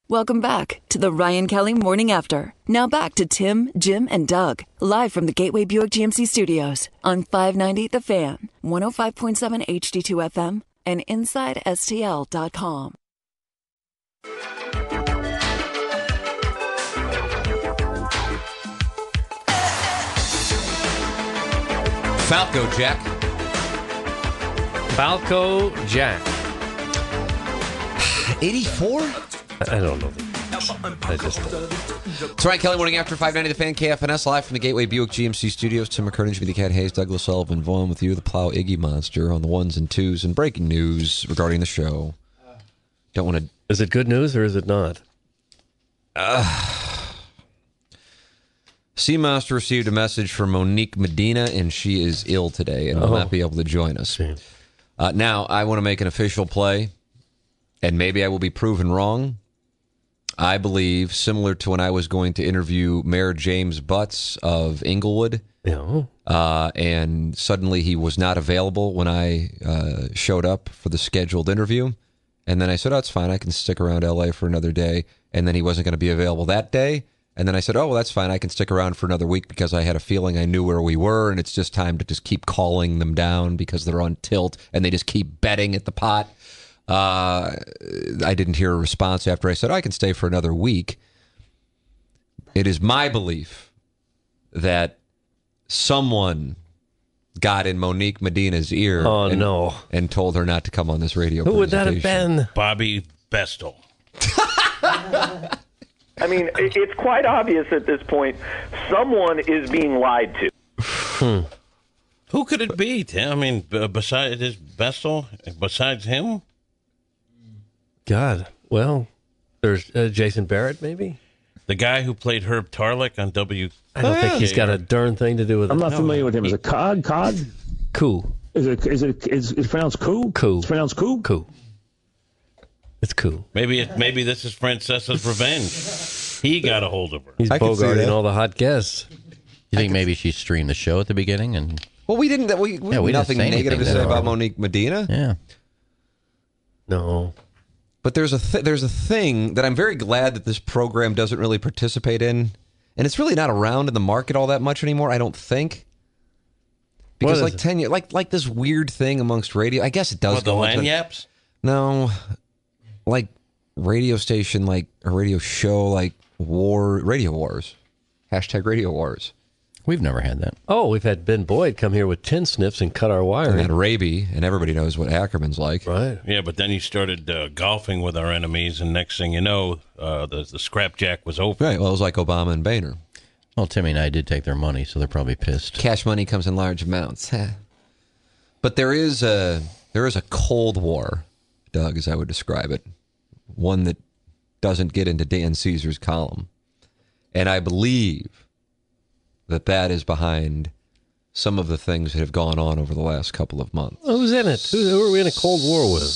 Welcome back to the Ryan Kelly Morning After. Now back to Tim, Jim, and Doug, live from the Gateway Buick GMC Studios on 590 The Fan, 105.7 HD2 FM, and InsideSTL.com. Falco Jack. Falco Jack. 84? I don't know. I just It's Ryan Kelly Morning After 590 The Fan, KFNS, live from the Gateway Buick GMC Studios. Tim McKernan, Jimmy the Cat Hayes, Douglas Sullivan, Vaughn with you, the Plow Iggy Monster on the ones and twos, and breaking news regarding the show. Don't want to... Is it good news or is it not? Sea Monster received a message from Monique Medina, and she is ill today and will not be able to join us. Now, I want to make an official play, and maybe I will be proven wrong. I believe, similar to when I was going to interview Mayor James Butts of Inglewood, and suddenly he was not available when I showed up for the scheduled interview. And then I said, oh, it's fine. I can stick around L.A. for another day. And then he wasn't going to be available that day. And then I said, oh, well, that's fine. I can stick around for another week because I had a feeling I knew where we were, and it's just time to just keep calling them down because they're on tilt, and they just keep betting at the pot. I didn't hear a response after I said, I can stay for another week. It is my belief that someone got in Monique Medina's ear and told her not to come on this radio Who would that have been? Bobby Bestel. I mean, it's quite obvious at this point. Someone is being lied to. Who could it be, Tim? I mean, besides Bestel, besides him? God. Well, there's Jason Barrett, maybe? The guy who played Herb Tarlick on W. I don't think he's got a darn thing to do with it. I'm not familiar with him. Is it Cod? Coup. Is it pronounced Coup? Coup. It's pronounced Coup? Coup. It's Coup. Maybe this is Francesa's revenge. He got a hold of her. He's bogarting all the hot guests. You think maybe she streamed the show at the beginning? And well, we didn't. We nothing negative to say about Monique Medina. Yeah. No. But there's a thing that I'm very glad that this program doesn't really participate in, and it's really not around in the market all that much anymore. I don't think. Because like 10 years, like this weird thing amongst radio. I guess it does. What, the lagniaps? No, like radio station, like a radio show, like radio wars, #radio wars. We've never had that. Oh, we've had Ben Boyd come here with 10 sniffs and cut our wire. And Raby, and everybody knows what Ackerman's like. Right. Yeah, but then he started golfing with our enemies, and next thing you know, the scrapjack was over. Right, well, it was like Obama and Boehner. Well, Timmy and I did take their money, so they're probably pissed. Cash money comes in large amounts. But there is a Cold War, Doug, as I would describe it. One that doesn't get into Dan Caesar's column. And I believe that is behind some of the things that have gone on over the last couple of months. Who's in it? Who are we in a Cold War with?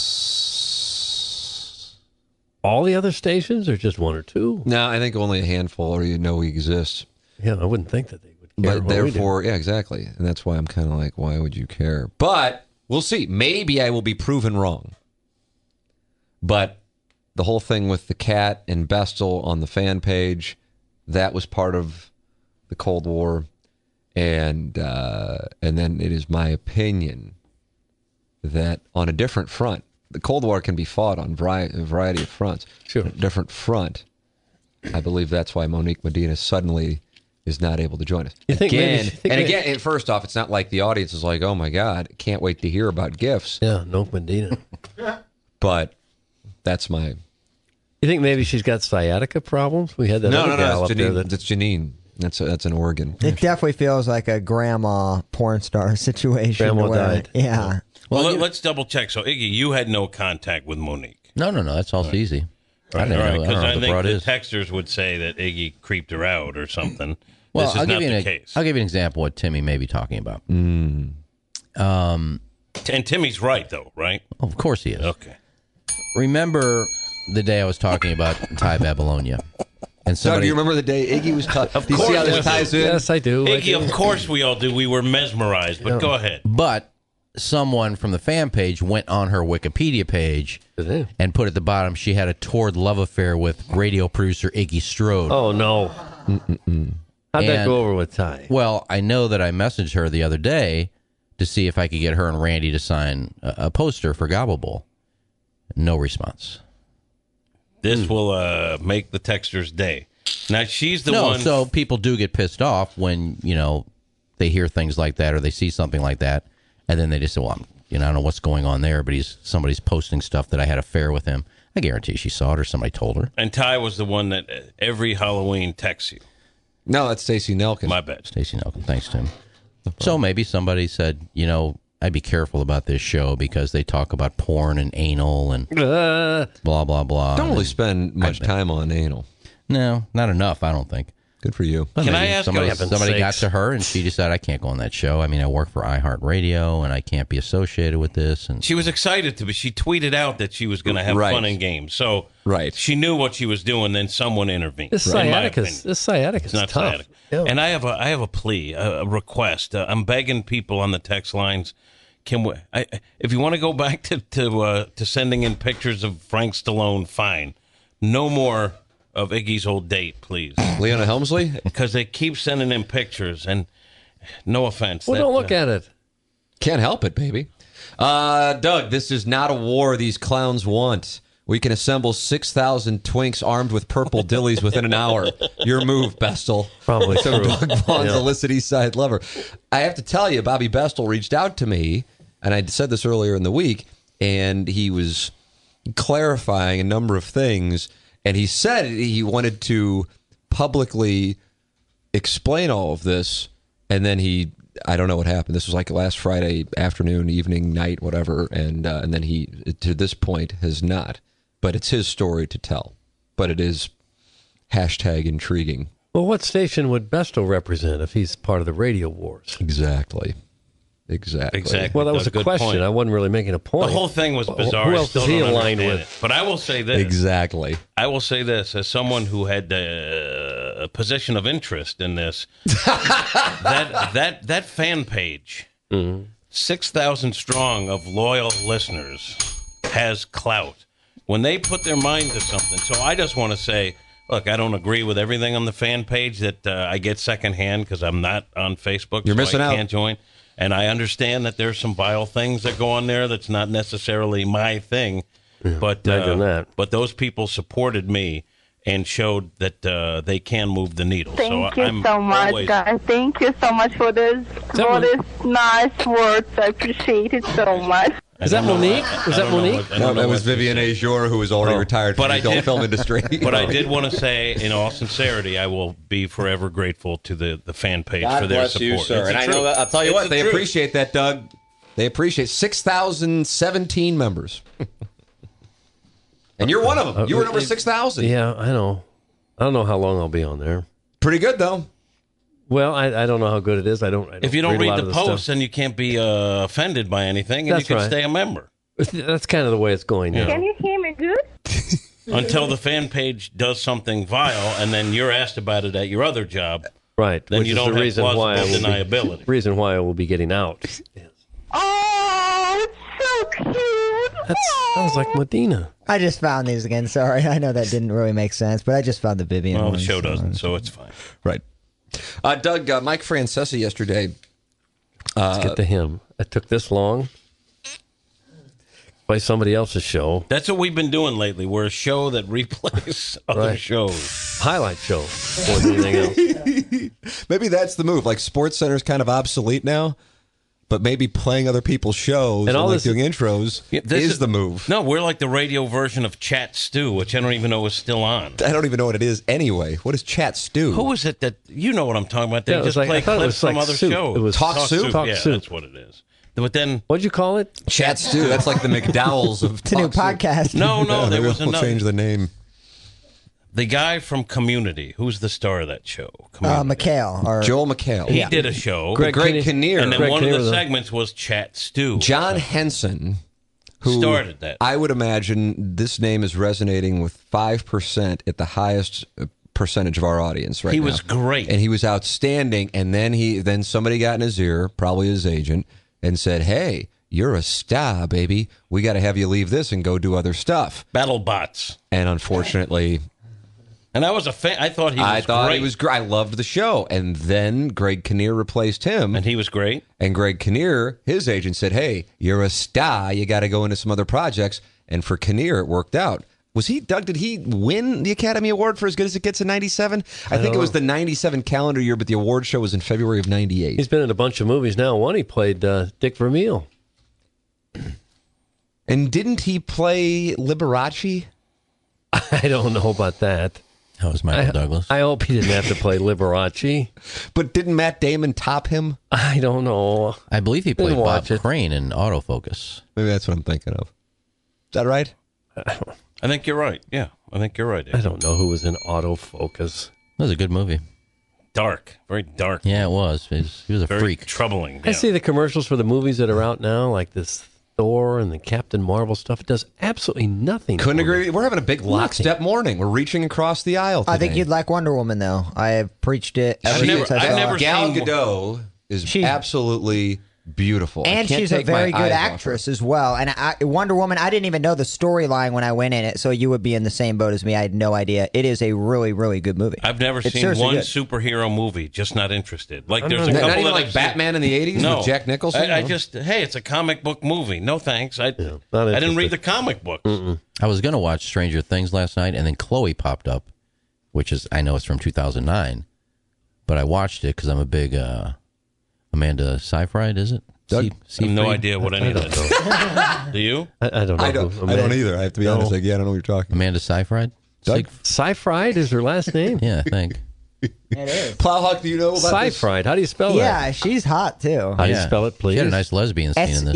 All the other stations, or just one or two? No, I think only a handful, or we exist. Yeah, I wouldn't think that they would care. But therefore, yeah, exactly. And that's why I'm kind of like, why would you care? But we'll see. Maybe I will be proven wrong. But the whole thing with the cat and Bestel on the fan page, that was part of the Cold War, and then it is my opinion that on a different front, the Cold War can be fought on a variety of fronts. Sure. On a different front, I believe that's why Monique Medina suddenly is not able to join us. Again, first off, it's not like the audience is like, oh my God, can't wait to hear about gifts. Yeah, no Medina. But that's my... You think maybe she's got sciatica problems? We had that other gal up there. That's Janine. That's an organ. It definitely feels like a grandma porn star situation. Grandma died. Yeah. Well, let's double check. So, Iggy, you had no contact with Monique. No, that's all easy. Right, because I think the texters would say that Iggy creeped her out or something. Well, this is not the case. I'll give you an example of what Timmy may be talking about. And Timmy's right, though, right? Oh, of course he is. Okay. Remember the day I was talking about Ty Babylonia? And so, do you remember the day Iggy was talking? Do you see how this ties in? Yes, I do. Iggy, of course we all do. We were mesmerized, but go ahead. But someone from the fan page went on her Wikipedia page and put at the bottom she had a torrid love affair with radio producer Iggy Strode. Oh, no. How'd that go over with Ty? Well, I know that I messaged her the other day to see if I could get her and Randy to sign a poster for Gobble Bowl. No response. This will make the texter's day. Now, she's the one... So people do get pissed off when, they hear things like that or they see something like that, and then they just say, well, I don't know what's going on there, but somebody's posting stuff that I had an affair with him. I guarantee she saw it or somebody told her. And Ty was the one that every Halloween texts you. No, that's Stacey Nelkin. My bad. Stacey Nelkin. Thanks, Tim. So maybe somebody said, I'd be careful about this show because they talk about porn and anal and blah, blah, blah. Don't really spend much time on anal. No, not enough, I don't think. Good for you. Can I ask somebody got to her and she decided, I can't go on that show. I mean, I work for iHeartRadio and I can't be associated with this. And she was excited to, but she tweeted out that she was going to have fun and games. So she knew what she was doing. Then someone intervened. This sciatica is tough. Sciatica. Yeah. And I have a plea, a request. I'm begging people on the text lines. If you want to go back to sending in pictures of Frank Stallone, fine. No more of Iggy's old date, please. Leona Helmsley? Because they keep sending in pictures, and no offense. Well, don't look at it. Can't help it, baby. Doug, this is not a war these clowns want. We can assemble 6,000 twinks armed with purple dillies within an hour. Your move, Bestel. Probably so true. Doug Vaughn's illicit East Side lover. I have to tell you, Bobby Bestel reached out to me, and I said this earlier in the week, and he was clarifying a number of things. And he said he wanted to publicly explain all of this, and then I don't know what happened. This was like last Friday afternoon, evening, night, whatever, and then he, to this point, has not. But it's his story to tell. But it is #intriguing. Well, what station would Bestel represent if he's part of the radio wars? Exactly. Well, that was a question. Point. I wasn't really making a point. The whole thing was bizarre. Who else is he aligned with? But I will say this. Exactly. I will say this as someone who had a position of interest in this. that fan page, 6,000 strong of loyal listeners, has clout. When they put their mind to something. So I just want to say, look, I don't agree with everything on the fan page that I get secondhand because I'm not on Facebook. You're missing out. I can't join. And I understand that there's some vile things that go on there that's not necessarily my thing. Yeah, but those people supported me and showed that they can move the needle. Thank you so much, guys. Thank you so much for this nice words. I appreciate it so much. Is that Monique? Was that Monique? No, that was Vivian Azure, who was already retired from the adult film industry. But I did want to say, in all sincerity, I will be forever grateful to the fan page God for their bless support. you, sir. And I know that, I'll tell you what, they appreciate that, Doug. They appreciate 6,017 members. And you're one of them. You were number 6,000. Yeah, I know. I don't know how long I'll be on there. Pretty good, though. Well, I don't know how good it is. I don't if you don't read the posts, then you can't be offended by anything, and you can stay a member. That's kind of the way it's going now. Can you hear me good? Until the fan page does something vile, and then you're asked about it at your other job. Right. Then Which you is don't the have reason why deniability. Reason why I will be getting out. Yes. Oh, it's so cute. That sounds like Medina. I just found these again. Sorry, I know that didn't really make sense, but I just found the Vivian Well, one. the show doesn't, so it's fine. Right. Doug, Mike Francesa yesterday. Let's get to him. It took this long. Play somebody else's show. That's what we've been doing lately. We're a show that replays other shows. Highlight show more than anything else. Maybe that's the move. Like SportsCenter's kind of obsolete now, but maybe playing other people's shows and like doing intros is the move. No, we're like the radio version of Chat Stew, which I don't even know is still on. I don't even know what it is anyway. What is Chat Stew? Who is it that you know what I'm talking about? They just like, play clips from other shows. It was Talk Soup. Yeah, that's what it is. But then, what'd you call it? Chat Stew. That's like the McDowell's of It's a new podcast. No, there was another. Change the name. The guy from Community, who's the star of that show? McHale. Joel McHale. He did a show. Greg Kinnear. And then Greg one Kinnear of the segments was Chat Stew. John Henson, who started that. I would imagine this name is resonating with 5% at the highest percentage of our audience right now. He was great. And he was outstanding. And then somebody got in his ear, probably his agent, and said, hey, you're a star, baby. We got to have you leave this and go do other stuff. BattleBots. And unfortunately... And I was a fan. I thought he was great. I loved the show. And then Greg Kinnear replaced him. And he was great. And Greg Kinnear, his agent, said, hey, you're a star. You got to go into some other projects. And for Kinnear, it worked out. Doug, did he win the Academy Award for As Good as It Gets in 97? I think it was the 97 calendar year, but the award show was in February of 98. He's been in a bunch of movies now. One, he played Dick Vermeil. And didn't he play Liberace? I don't know about that. That was Michael Douglas. I hope he didn't have to play Liberace. But didn't Matt Damon top him? I don't know. I believe he played Bob Crane in Autofocus. Maybe that's what I'm thinking of. Is that right? I think you're right. Yeah, I think you're right. I don't know who was in Autofocus. That was a good movie. Dark. Very dark. Yeah, it was. He was a Very freak. Troubling. I see the commercials for the movies that are out now, like this Thor and the Captain Marvel stuff. It does absolutely nothing. Couldn't agree. We're having a big lockstep morning. We're reaching across the aisle today. I think you'd like Wonder Woman, though. I have preached it ever since I saw it. Gal Gadot is absolutely beautiful. And she's a very good actress as well. And Wonder Woman, I didn't even know the storyline when I went in it, so you would be in the same boat as me. I had no idea. It is a really, really good movie. I've never seen one superhero movie, just not interested. Like there's a couple not even that like Batman in the 80s with Jack Nicholson? I just, hey, it's a comic book movie. No thanks. I didn't read the comic books. I was going to watch Stranger Things last night, and then Chloe popped up, which is, I know it's from 2009, but I watched it because I'm a big Amanda Seyfried, is it? I have no idea what any of that is. Do you? I don't know. I don't either. I have to be honest. Like, I don't know what you're talking. Amanda Seyfried? Seyfried is her last name? Yeah, I think. It is. Plowhawk, do you know about Seyfried. How do you spell that? Yeah, she's hot, too. How do you spell it, please? She had a nice lesbian scene in this.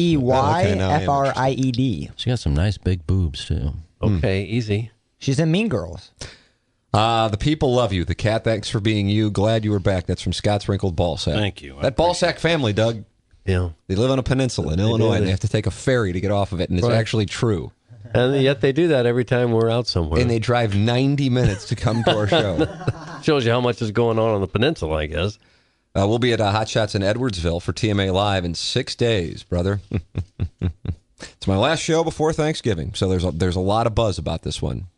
Seyfried. She got some nice big boobs, too. Okay, easy. She's in Mean Girls. The people love you. The cat, thanks for being you. Glad you were back. That's from Scott's Wrinkled Ballsack. Thank you. That Ballsack family, Doug. Yeah. They live on a peninsula in Illinois, and they have to take a ferry to get off of it, and it's actually true. And yet they do that every time we're out somewhere. And they drive 90 minutes to come to our show. Shows you how much is going on the peninsula, I guess. We'll be at Hot Shots in Edwardsville for TMA Live in 6 days, brother. It's my last show before Thanksgiving, so there's a lot of buzz about this one.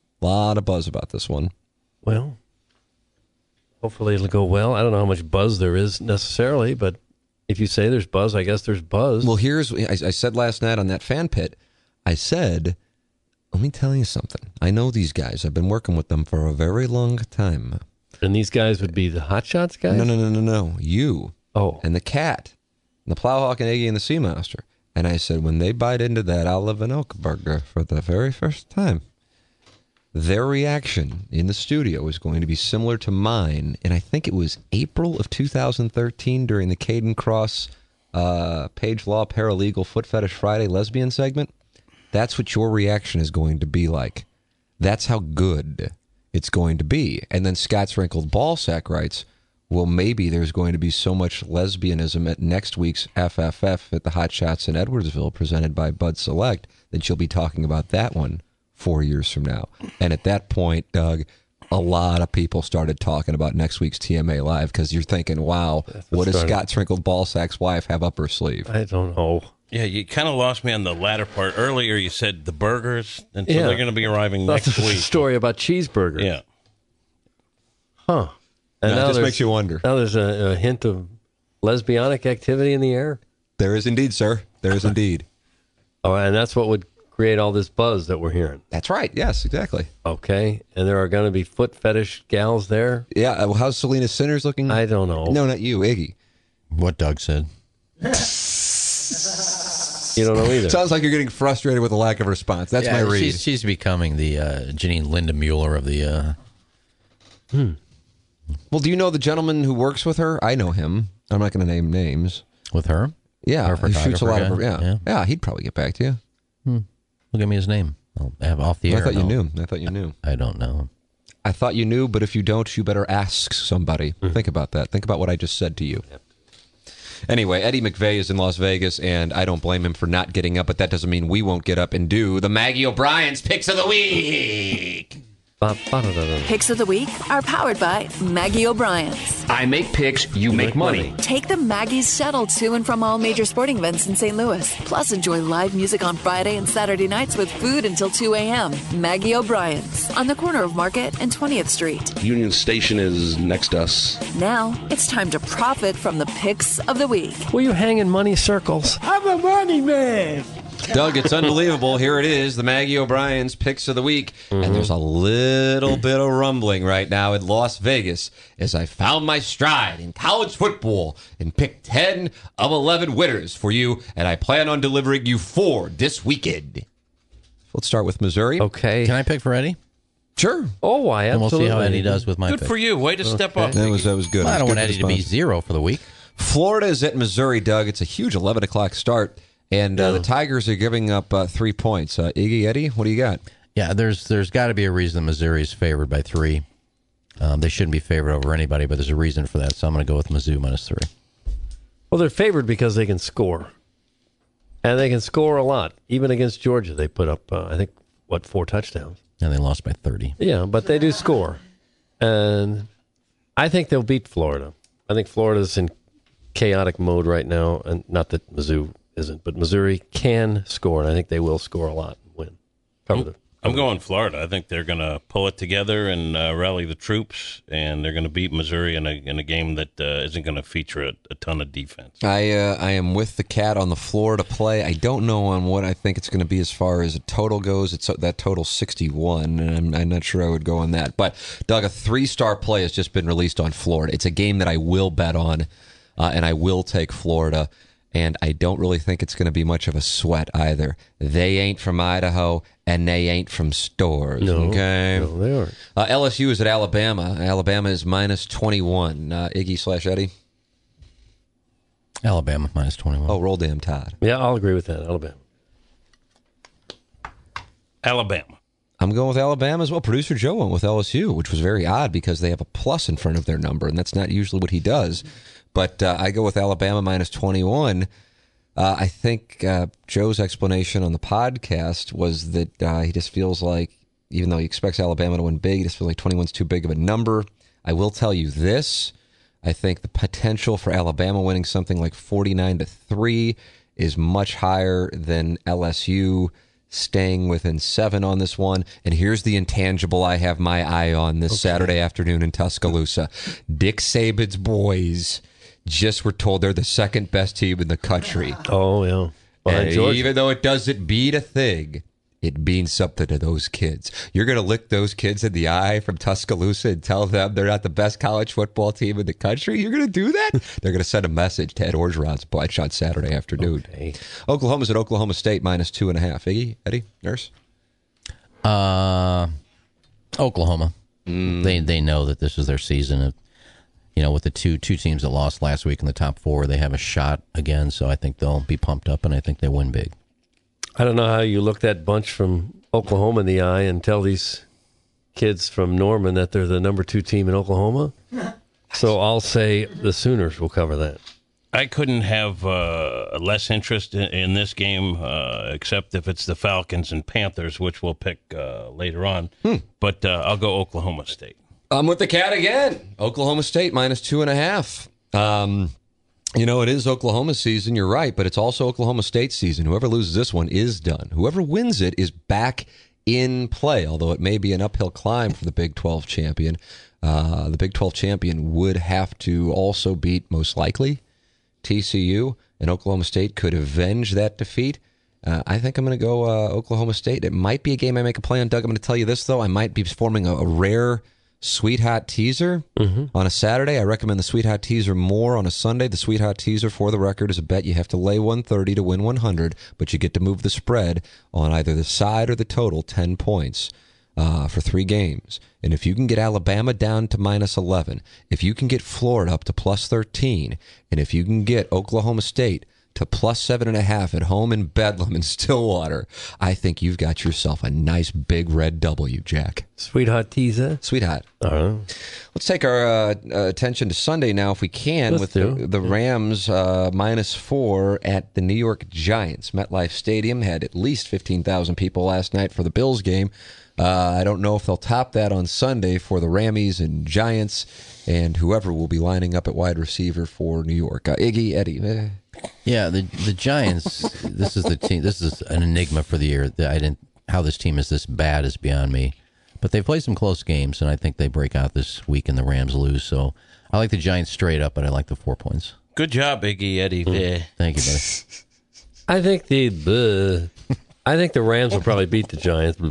Well, hopefully it'll go well. I don't know how much buzz there is necessarily, but if you say there's buzz, I guess there's buzz. Well, I said last night on that fan pit, I said, let me tell you something. I know these guys. I've been working with them for a very long time. And these guys would be the Hot Shots guys? No. You. Oh. And the cat. And the Plowhawk and Iggy and the Seamaster. And I said, when they bite into that olive and oak burger for the very first time, their reaction in the studio is going to be similar to mine. And I think it was April of 2013 during the Caden Cross Page Law Paralegal Foot Fetish Friday lesbian segment. That's what your reaction is going to be like. That's how good it's going to be. And then Scott's Wrinkled Ballsack writes, well, maybe there's going to be so much lesbianism at next week's FFF at the Hot Shots in Edwardsville presented by Bud Select that you'll be talking about that one 4 years from now. And at that point, Doug, a lot of people started talking about next week's TMA Live because you're thinking, wow, what does Scott's Wrinkled Ballsack's wife have up her sleeve? I don't know. Yeah, you kind of lost me on the latter part. Earlier you said the burgers, and so they're going to be arriving next week. That's a story about cheeseburgers. Yeah. Huh. And now just makes you wonder. Now there's a hint of lesbianic activity in the air? There is indeed, sir. There is indeed. Oh, and that's what would create all this buzz that we're hearing. That's right. Yes, exactly. Okay. And there are going to be foot fetish gals there? Yeah. Well, how's Selena Sinners looking? I don't know. No, not you, Iggy. What Doug said. You don't know either. Sounds like you're getting frustrated with the lack of response. That's my read. She's becoming the Janine Linda Mueller of the... Well, do you know the gentleman who works with her? I know him. I'm not going to name names. With her? Yeah. Her he shoots a lot guy? of her. Yeah, he'd probably get back to you. Look, give me his name. I'll have off the air. I thought you knew. I don't know. I thought you knew, but if you don't, you better ask somebody. Think about that. Think about what I just said to you. Yep. Anyway, Eddie McVeigh is in Las Vegas, and I don't blame him for not getting up, but that doesn't mean we won't get up and do the Maggie O'Brien's Picks of the Week. Picks of the week are powered by Maggie O'Brien's. I make picks, you make money. Take the Maggie's shuttle to and from all major sporting events in St. Louis. Plus, enjoy live music on Friday and Saturday nights with food until 2 a.m. Maggie O'Brien's on the corner of Market and 20th Street. Union Station is next to us. Now, it's time to profit from the picks of the week. Will you hang in money circles? I'm a money man. Doug, it's unbelievable. Here it is, the Maggie O'Brien's Picks of the Week. And there's a little bit of rumbling right now in Las Vegas as I found my stride in college football and picked 10 of 11 winners for you. And I plan on delivering you 4 this weekend. Let's start with Missouri. Okay. Can I pick for Eddie? Sure. Oh, I And we'll absolutely. see how Eddie does with my Good pick. for you. Way to step up. That was good. Well, I It don't was want good Eddie to be response. 0 for the week. Florida is at Missouri, Doug. It's a huge 11 o'clock start. And the Tigers are giving up 3 points. Iggy, Eddie, what do you got? Yeah, there's got to be a reason Missouri's favored by 3. They shouldn't be favored over anybody, but there's a reason for that. So I'm going to go with Mizzou -3. Well, they're favored because they can score. And they can score a lot. Even against Georgia, they put up, 4 touchdowns. And they lost by 30. Yeah, but they do score. And I think they'll beat Florida. I think Florida's in chaotic mode right now, and not that Mizzou isn't, but Missouri can score, and I think they will score a lot and win. I'm going Florida. I think they're going to pull it together and rally the troops, and they're going to beat Missouri in a game that isn't going to feature a ton of defense. I am with the cat on the Florida play. I don't know on what I think it's going to be as far as a total goes. It's that total 61, and I'm not sure I would go on that. But, Doug, a 3-star play has just been released on Florida. It's a game that I will bet on, and I will take Florida. And I don't really think it's going to be much of a sweat either. They ain't from Idaho, and they ain't from Stores. No, okay? no, they aren't. LSU is at Alabama. Alabama is -21. Iggy/Eddie? Alabama -21. Oh, roll damn Todd. Yeah, I'll agree with that. Alabama. I'm going with Alabama as well. Producer Joe went with LSU, which was very odd because they have a plus in front of their number, and that's not usually what he does. But I go with Alabama -21. I think Joe's explanation on the podcast was that he just feels like, even though he expects Alabama to win big, he just feels like 21's too big of a number. I will tell you this. I think the potential for Alabama winning something like 49-3 is much higher than LSU staying within 7 on this one. And here's the intangible I have my eye on this Saturday afternoon in Tuscaloosa. Dick Saban's boys just were told they're the second best team in the country. Oh, yeah. And even though it doesn't mean a thing, it means something to those kids. You're going to lick those kids in the eye from Tuscaloosa and tell them they're not the best college football team in the country? You're going to do that? They're going to send a message to Ed Orgeron's bunch on Saturday afternoon. Okay. Oklahoma's at Oklahoma State -2.5. Iggy, Eddie, Nurse? Oklahoma. They know that this is their season. With the two teams that lost last week in the top 4, they have a shot again. So I think they'll be pumped up, and I think they win big. I don't know how you look that bunch from Oklahoma in the eye and tell these kids from Norman that they're the number 2 team in Oklahoma. So I'll say the Sooners will cover that. I couldn't have less interest in this game, except if it's the Falcons and Panthers, which we'll pick later on. But I'll go Oklahoma State. I'm with the cat again. Oklahoma State -2.5. It is Oklahoma season, you're right, but it's also Oklahoma State season. Whoever loses this one is done. Whoever wins it is back in play, although it may be an uphill climb for the Big 12 champion. The Big 12 champion would have to also beat, most likely, TCU, and Oklahoma State could avenge that defeat. I think I'm going to go Oklahoma State. It might be a game I make a play on, Doug. I'm going to tell you this, though. I might be forming a rare Sweet Hot Teaser on a Saturday. I recommend the Sweet Hot Teaser more on a Sunday. The Sweet Hot Teaser, for the record, is a bet you have to lay 130 to win 100, but you get to move the spread on either the side or the total 10 points for 3 games. And if you can get Alabama down to -11, if you can get Florida up to +13, and if you can get Oklahoma State to +7.5 at home in Bedlam and Stillwater, I think you've got yourself a nice big red W, Jack. Sweet Hot teaser? Sweet Hot. Uh-huh. Let's take our attention to Sunday now, if we can, with the Rams -4 at the New York Giants. MetLife Stadium had at least 15,000 people last night for the Bills game. I don't know if they'll top that on Sunday for the Rammies and Giants and whoever will be lining up at wide receiver for New York. Iggy, Eddie. Yeah, the Giants. This is the team. This is an enigma for the year. How this team is this bad is beyond me. But they played some close games, and I think they break out this week, and the Rams lose. So I like the Giants straight up, but I like the 4 points. Good job, Iggy, Eddie. Thank you, buddy. I think the Rams will probably beat the Giants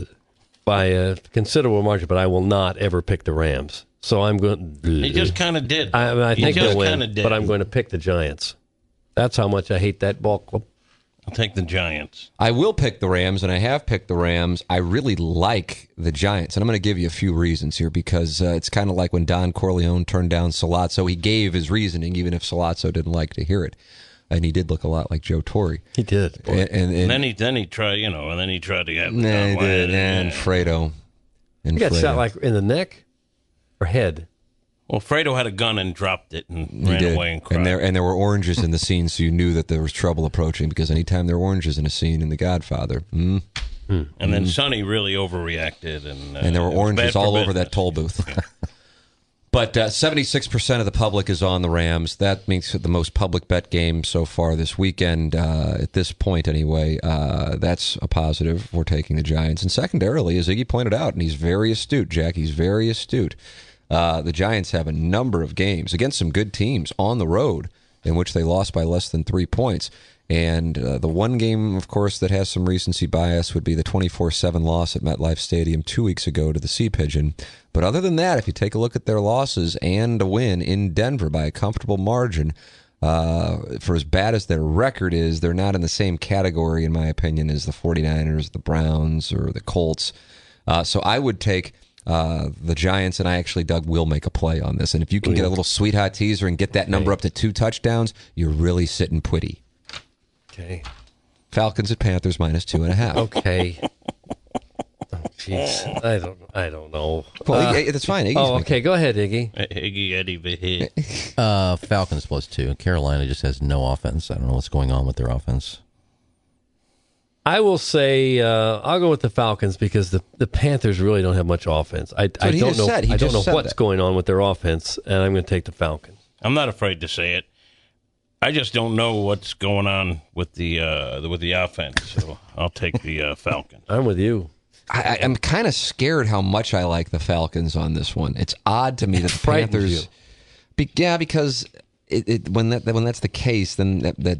by a considerable margin, but I will not ever pick the Rams. So I'm going. He just kind of did. I think they'll win, but I'm going to pick the Giants. That's how much I hate that ball club. I'll take the Giants. I will pick the Rams, and I have picked the Rams. I really like the Giants, and I'm going to give you a few reasons here because it's kind of like when Don Corleone turned down Sollozzo. He gave his reasoning, even if Sollozzo didn't like to hear it, and he did look a lot like Joe Torre. He did, and then he tried, and then he tried to get. He did, and Fredo. He got shot like in the neck or head. Well, Fredo had a gun and dropped it and ran away and cried. And there were oranges in the scene, so you knew that there was trouble approaching because anytime there are oranges in a scene in The Godfather. And then Sonny really overreacted. And there were oranges all over that toll booth. But 76% of the public is on the Rams. That makes it the most public bet game so far this weekend, at this point anyway. That's a positive. We're taking the Giants. And secondarily, as Iggy pointed out, and he's very astute, Jack, he's very astute. The Giants have a number of games against some good teams on the road in which they lost by less than 3 points. And the one game, of course, that has some recency bias would be the 24-7 loss at MetLife Stadium 2 weeks ago to the Sea Pigeon. But other than that, if you take a look at their losses and a win in Denver by a comfortable margin, for as bad as their record is, they're not in the same category, in my opinion, as the 49ers, the Browns, or the Colts. So I would take the Giants, and I actually, Doug, will make a play on this. And if you can get a little sweet hot teaser and get that number up to 2 touchdowns, you're really sitting pretty. Okay. Falcons at Panthers -2.5. Okay. Oh, jeez. I don't know. Well, that's fine. Iggy's okay. Go ahead, Iggy. Iggy, Eddie, Falcons +2. Carolina just has no offense. I don't know what's going on with their offense. I will say I'll go with the Falcons because the Panthers really don't have much offense. I don't know. I don't know what's going on with their offense, and I'm going to take the Falcons. I'm not afraid to say it. I just don't know what's going on with the offense, so I'll take the Falcons. I'm with you. I'm kind of scared how much I like the Falcons on this one. It's odd to me that the Panthers. Because when that's the case, then that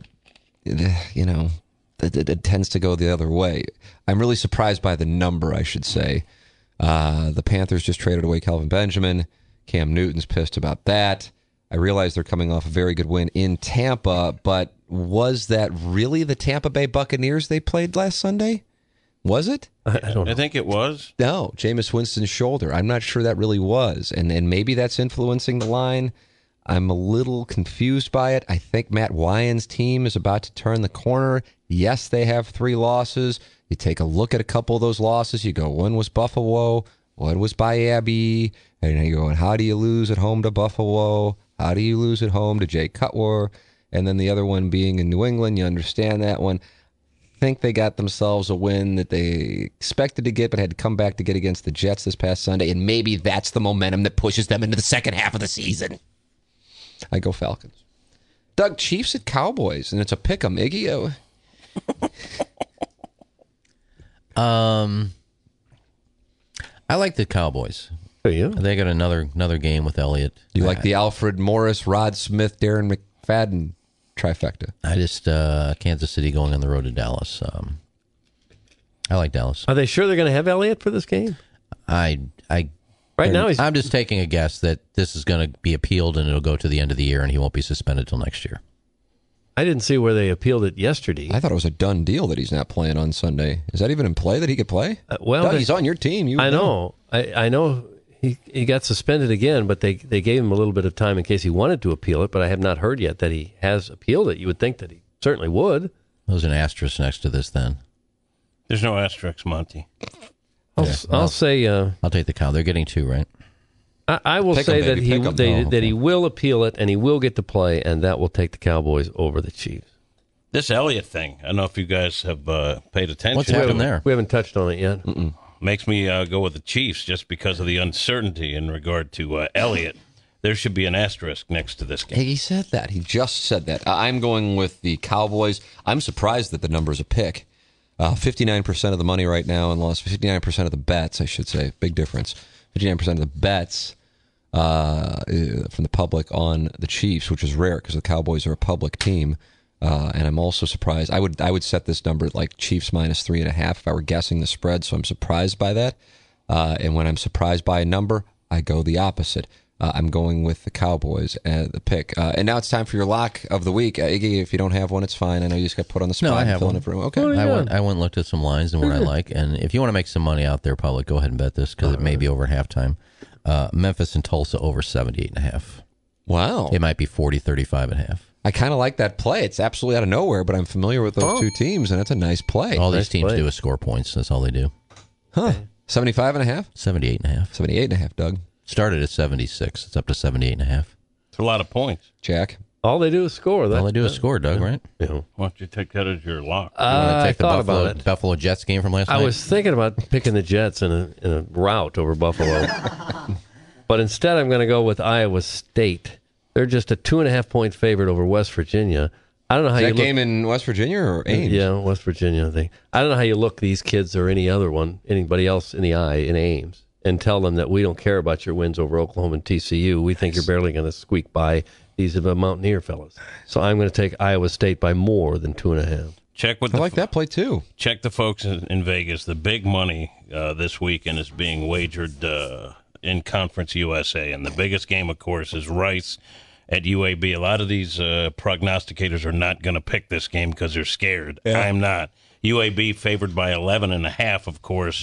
it tends to go the other way. I'm really surprised by the number, I should say. The Panthers just traded away Kelvin Benjamin. Cam Newton's pissed about that. I realize they're coming off a very good win in Tampa, but was that really the Tampa Bay Buccaneers they played last Sunday? Was it? I don't know. I think it was. No, Jameis Winston's shoulder. I'm not sure that really was. And maybe that's influencing the line. I'm a little confused by it. I think Matt Ryan's team is about to turn the corner. Yes, they have 3 losses. You take a look at a couple of those losses. You go, one was Buffalo, one was by Abby. And you go, and how do you lose at home to Buffalo? How do you lose at home to Jay Cutler? And then the other one being in New England. You understand that one. I think they got themselves a win that they expected to get but had to come back to get against the Jets this past Sunday. And maybe that's the momentum that pushes them into the second half of the season. I go Falcons. Doug, Chiefs at Cowboys, and it's a pick 'em. Iggy? I like the Cowboys. Oh, yeah? They got another game with Elliott. You like the Alfred Morris, Rod Smith, Darren McFadden trifecta? I just Kansas City going on the road to Dallas. I like Dallas. Are they sure they're going to have Elliott for this game? Right now, I'm just taking a guess that this is going to be appealed and it'll go to the end of the year and he won't be suspended till next year. I didn't see where they appealed it yesterday. I thought it was a done deal that he's not playing on Sunday. Is that even in play that he could play? Doug, he's on your team. I know. I know he got suspended again, but they gave him a little bit of time in case he wanted to appeal it, but I have not heard yet that he has appealed it. You would think that he certainly would. There's an asterisk next to this then. There's no asterisk, Monty. I'll say... I'll take the Cow. They're getting 2, right? I will say that he will appeal it and he will get to play, and that will take the Cowboys over the Chiefs. This Elliott thing, I don't know if you guys have paid attention. What's happened there? We haven't touched on it yet. makes me go with the Chiefs just because of the uncertainty in regard to Elliott. There should be an asterisk next to this game. He said that. He just said that. I'm going with the Cowboys. I'm surprised that the number's a pick. 59% of the money right now and lost 59% of the bets, I should say. Big difference. 59% of the bets from the public on the Chiefs, which is rare because the Cowboys are a public team. And I'm also surprised. I would set this number at like Chiefs minus 3.5 if I were guessing the spread. So I'm surprised by that. And when I'm surprised by a number, I go the opposite. I'm going with the Cowboys at the pick. And now it's time for your lock of the week. Iggy, if you don't have one, it's fine. I know you just got put on the spot. No, I have one. Okay. I went and looked at some lines and what I like. And if you want to make some money out there, public, go ahead and bet this because it may be over halftime. Memphis and Tulsa over 78.5. Wow. It might be 40-35.5. I kind of like that play. It's absolutely out of nowhere, but I'm familiar with those two teams, and it's a nice play. All these teams do is score points. That's all they do. Huh. 75.5? 78.5. 78.5, Doug. Started at 76. It's up to 78.5. It's a lot of points. Jack? All they do is score. All they do is score, Doug, right? Yeah. Why don't you take that as your lock? I thought about it. Buffalo Jets game from last night? I was thinking about picking the Jets in a rout over Buffalo. But instead, I'm going to go with Iowa State. They're just a 2.5-point favorite over West Virginia. I don't know how Is you that game in West Virginia or Ames? Yeah, West Virginia, I think. I don't know how you look these kids or anybody else in the eye in Ames and tell them that we don't care about your wins over Oklahoma and TCU. We think you're barely going to squeak by these Mountaineer fellas. So I'm going to take Iowa State by more than 2.5. Check with I like that play, too. Check the folks in Vegas. The big money this weekend is being wagered in Conference USA. And the biggest game, of course, is Rice at UAB. A lot of these prognosticators are not going to pick this game because they're scared. Yeah. I'm not. UAB favored by 11.5, of course.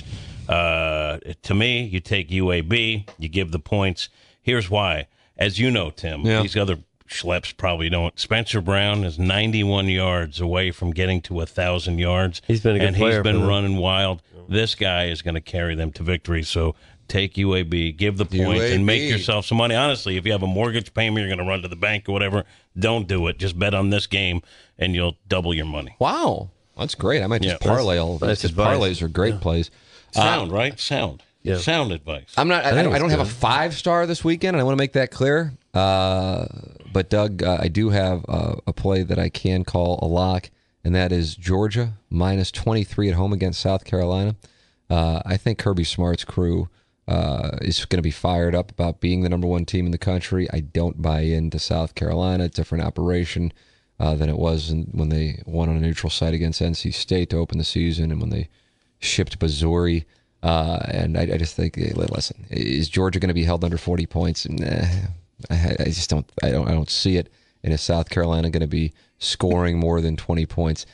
To me, you take UAB, you give the points. Here's why. As you know, Tim, these other schleps probably don't. Spencer Brown is 91 yards away from getting to 1,000 yards. He's been a good player. He's been running wild. This guy is going to carry them to victory. So take UAB, give the points, and make yourself some money. Honestly, if you have a mortgage payment, you're going to run to the bank or whatever, don't do it. Just bet on this game, and you'll double your money. Wow. That's great. I might just parlay all of these because parlays are great plays. Sound, right? Sound. Yeah. Sound advice. I don't have a 5-star this weekend, and I want to make that clear. But, Doug, I do have a play that I can call a lock, and that is Georgia minus 23 at home against South Carolina. I think Kirby Smart's crew is going to be fired up about being the number one team in the country. I don't buy into South Carolina. Different operation than it was when they won on a neutral site against NC State to open the season and when they shipped Missouri. And I just think, listen, is Georgia going to be held under 40 points? I just don't. I don't see it. And is South Carolina going to be scoring more than 20 points?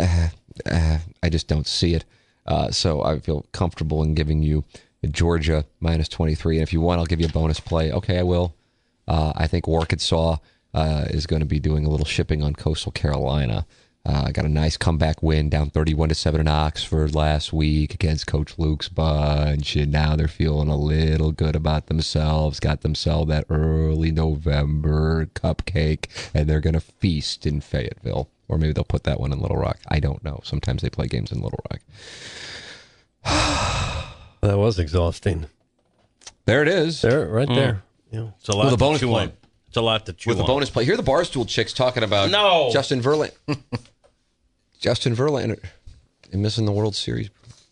I just don't see it. So I feel comfortable in giving you Georgia minus 23. And if you want, I'll give you a bonus play. Okay, I will. I think Arkansas is going to be doing a little shipping on Coastal Carolina. Got a nice comeback win, down 31-7 in Oxford last week against Coach Luke's bunch, and now they're feeling a little good about themselves. Got themselves that early November cupcake, and they're going to feast in Fayetteville. Or maybe they'll put that one in Little Rock. I don't know. Sometimes they play games in Little Rock. That was exhausting. There it is. There, right there. Yeah. It's a lot with a bonus to chew play. on. It's a lot to chew on. With a bonus play. Here are the Barstool chicks talking about Justin Verlander. Justin Verlander missing the World Series.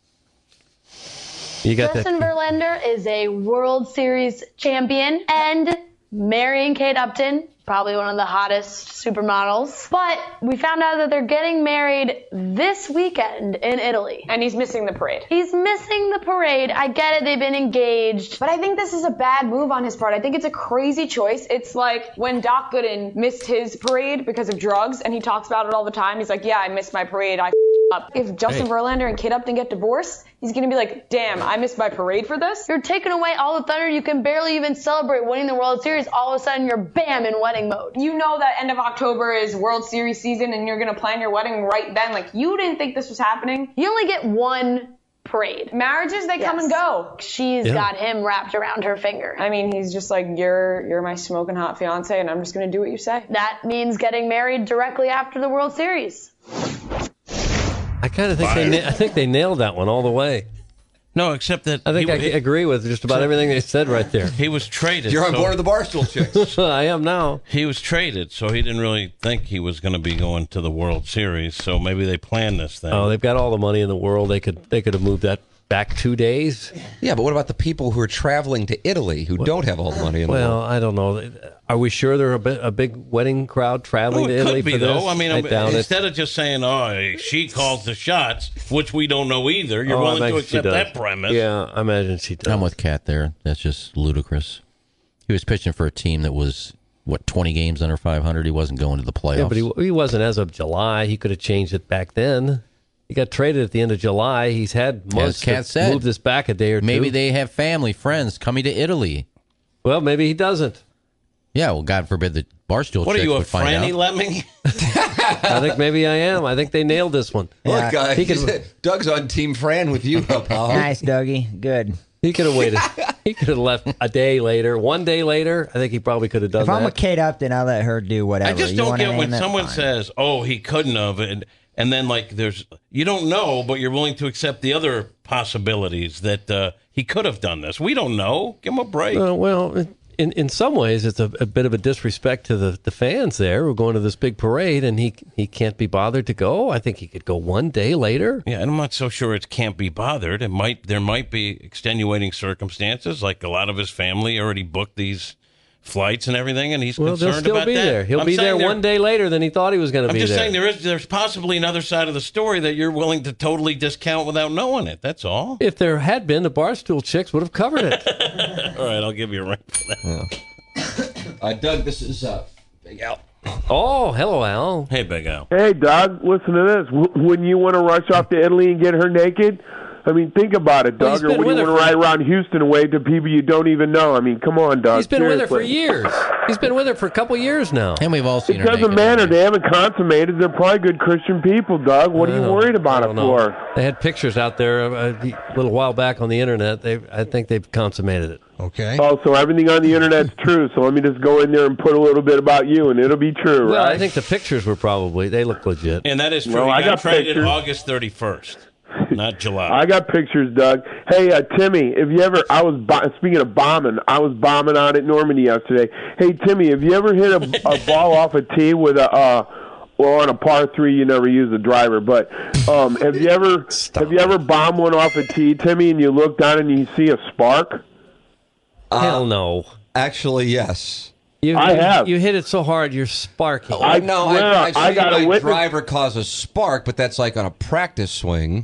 You got Justin Verlander is a World Series champion and marrying Kate Upton, probably one of the hottest supermodels. But we found out that they're getting married this weekend in Italy. And he's missing the parade. He's missing the parade. I get it. They've been engaged. But I think this is a bad move on his part. I think it's a crazy choice. It's like when Doc Gooden missed his parade because of drugs, and he talks about it all the time. He's like, yeah, I missed my parade. I up. If Justin Verlander and Kate Upton get divorced, he's going to be like, damn, I missed my parade for this? You're taking away all the thunder. You can barely even celebrate winning the World Series. All of a sudden, you're bam in wedding mode. You know that end of October is World Series season and you're going to plan your wedding right then. Like, you didn't think this was happening. You only get one parade. Marriages, they come and go. She's got him wrapped around her finger. I mean, he's just like, you're my smoking hot fiance and I'm just going to do what you say. That means getting married directly after the World Series. I kind of think they nailed that one all the way. No, except that I think I agree with just about everything they said right there. He was traded. You're on board of the Barstool Chicks. I am now. He was traded, so he didn't really think he was going to be going to the World Series. So maybe they planned this thing. Oh, they've got all the money in the world. They could have moved that back 2 days. Yeah, but what about the people who are traveling to Italy who don't have all the money in the world? Well, I don't know. Are we sure they're a big wedding crowd traveling to Italy could be, for this? though. I mean, doubt instead of just saying, "Oh, she calls the shots," which we don't know either, you're willing to accept that premise. Yeah, I imagine she does. I'm with Kat there. That's just ludicrous. He was pitching for a team that was 20 games under 500. He wasn't going to the playoffs. Yeah, but he wasn't as of July. He could have changed it back then. He got traded at the end of July. He's had months to move this back a day or two. Maybe they have family, friends coming to Italy. Well, maybe he doesn't. Yeah, well, God forbid the Barstool What are chicks you, a would find Franny out. Lemming? I think maybe I am. I think they nailed this one. Look, Doug's on Team Fran with you, pal. Nice, Dougie. Good. He could have waited. He could have left a day later. 1 day later, I think he probably could have done If that. I'm with Kate Upton, I'll let her do whatever. I just don't get when someone says, "Oh, he couldn't have," and then like you don't know, but you're willing to accept the other possibilities that he could have done this. We don't know. Give him a break. Well, in some ways, it's a bit of a disrespect to the fans there who are going to this big parade, and he can't be bothered to go. I think he could go 1 day later. Yeah, and I'm not so sure it can't be bothered. There might be extenuating circumstances, like a lot of his family already booked these flights and everything, and he's concerned they'll still about be that. there. He'll be there 1 day later than he thought he was going to be there. I'm just saying there's possibly another side of the story that you're willing to totally discount without knowing it. That's all. If there had been, the Barstool Chicks would have covered it. All right, I'll give you a ring for that. Doug, this is Big Al. Oh, hello, Al. Hey, Big Al. Hey, Doug, listen to this. Wouldn't you want to rush off to Italy and get her naked? I mean, think about it, Doug. Or when you want to ride around Houston and wave to people you don't even know. I mean, come on, Doug. He's been Seriously. with her for years. He's been with her for a couple years now. And we've all seen It doesn't matter. They haven't consummated. They're probably good Christian people, Doug. What are you worried about it for? They had pictures out there a little while back on the internet. I think they've consummated it. Okay. Oh, so everything on the internet's true. So let me just go in there and put a little bit about you, and it'll be true, Well, right? I think the pictures were they look legit. And that is true. Well, He I got got traded pictures. August 31st, not July. I got pictures, Doug. Hey, Timmy, if you ever, speaking of bombing, I was bombing out at Normandy yesterday. Hey, Timmy, have you ever hit a ball off a tee with well, on a par 3, you never use the driver, but have you ever bombed one off a tee, Timmy, and you look down and you see a spark? Hell no. Actually, yes. I have. You hit it so hard, you're sparking. I've seen got a my witness. driver cause a spark, but that's like on a practice swing.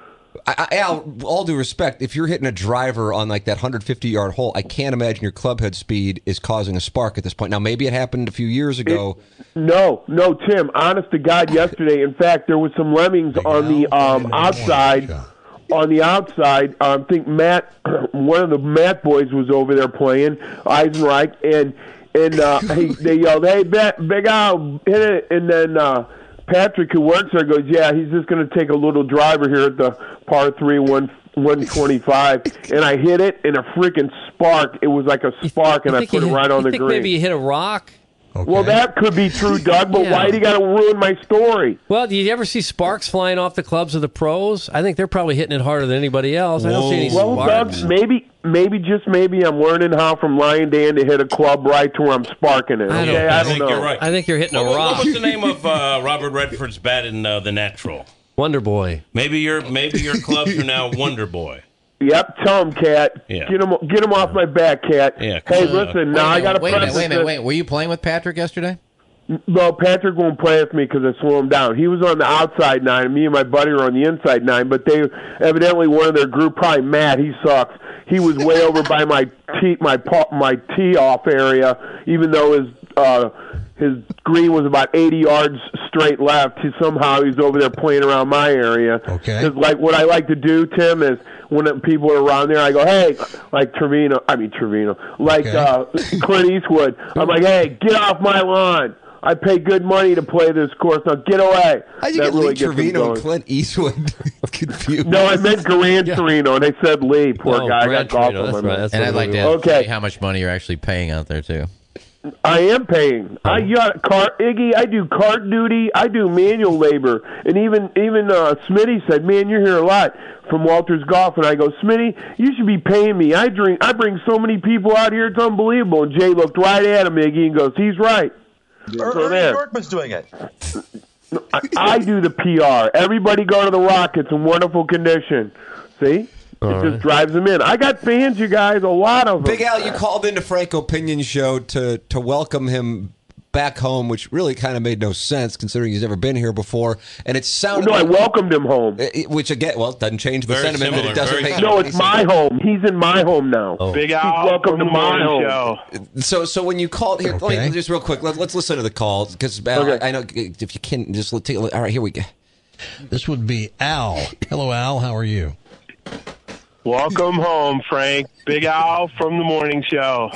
Al, all due respect, if you're hitting a driver on like that 150-yard hole, I can't imagine your club head speed is causing a spark at this point. Now, maybe it happened a few years ago. No, Tim. Honest to God, yesterday, in fact, there was some lemmings on the outside. On the outside, I think Matt, one of the Matt boys was over there playing, Eisenreich, and they yelled, "Hey, Big Al, hit it!" And then Patrick, who works there, goes, "Yeah, he's just going to take a little driver here at the par 3 125," and I hit it, and a freaking spark. It was like a spark, and I put it right on the green. Maybe you hit a rock? Okay. Well, that could be true, Doug, but why do you got to ruin my story? Well, do you ever see sparks flying off the clubs of the pros? I think they're probably hitting it harder than anybody else. I don't see any sparks. Doug, maybe I'm learning how from Lion Dan to hit a club right to where I'm sparking it. Okay, I don't know. You're right. I think you're hitting a rock. What was the name of Robert Redford's bat in The Natural? Wonder Boy. Maybe your clubs are now Wonder Boy. Yep, tell him, Cat. Yeah. Get him off my back, Cat. Yeah, hey, listen, now I got to Wait a minute. Were you playing with Patrick yesterday? No, Patrick won't play with me because I slow him down. He was on the outside 9, and me and my buddy were on the inside 9, but they evidently one of their group, probably Matt, he sucks. He was way over by my tee off area, even though his green was about 80 yards straight left. Somehow he's over there playing around my area. Okay. Because what I like to do, Tim, is when people are around there, I go, hey, like Trevino, like Clint Eastwood. I'm like, hey, get off my lawn. I pay good money to play this course. Now get away. How'd you get Lee Trevino and Clint Eastwood confused? No, I meant Gran Torino, and they said Lee. Poor guy. I got golf on my mind. And I'd like to see how much money you're actually paying out there, too. I am paying. Iggy, I do cart duty. I do manual labor. And even Smitty said, man, you're here a lot from Walters Golf. And I go, Smitty, you should be paying me. I bring so many people out here. It's unbelievable. And Jay looked right at him, Iggy, and goes, he's right. Ernie Dorkman's doing it. I do the PR. Everybody go to the Rock. It's in wonderful condition. See? Just drives them in. I got fans, you guys, a lot of them. Big Al, you called into Frank Opinion Show to welcome him back home, which really kind of made no sense considering he's never been here before. And it sounded I welcomed him home. Which, again, it doesn't change the Very sentiment similar, that it doesn't very make. No, it's my home. He's in my home now. Big Al, He's welcome to my home. So when you called here, let me, just real quick, let's listen to the call because I know if you can just take a look. All right, here we go. This would be Al. Hello, Al. How are you? Welcome home, Frank. Big Al from the morning show.